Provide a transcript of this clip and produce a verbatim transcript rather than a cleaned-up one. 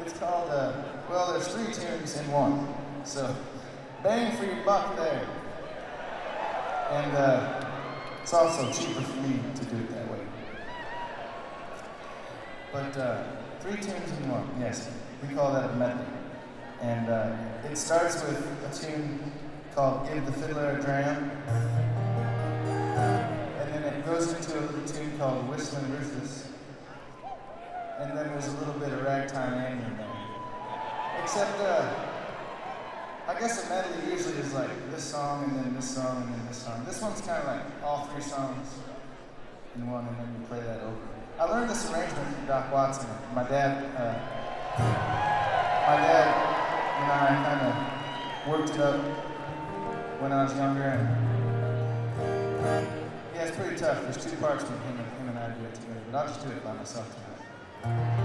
It's called, uh, well, there's three tunes in one. So, bang for your buck there. And uh, it's also cheaper for me to do it that way. But uh, three tunes in one, yes. We call that a medley. And uh, it starts with a tune called Give the Fiddler a Dram. And then it goes into a little tune called Whistling Rufus. And then there's a little bit of Ragtime Annie in there. Except, uh, I guess a medley usually is like this song, and then this song, and then this song. This one's kind of like all three songs in one, and then you play that over. I learned this arrangement from Doc Watson. My dad, uh, my dad and I kind of worked it up when I was younger, and yeah, it's pretty tough. There's two parts when him and, him and I do it together, but I'll just do it by myself tonight.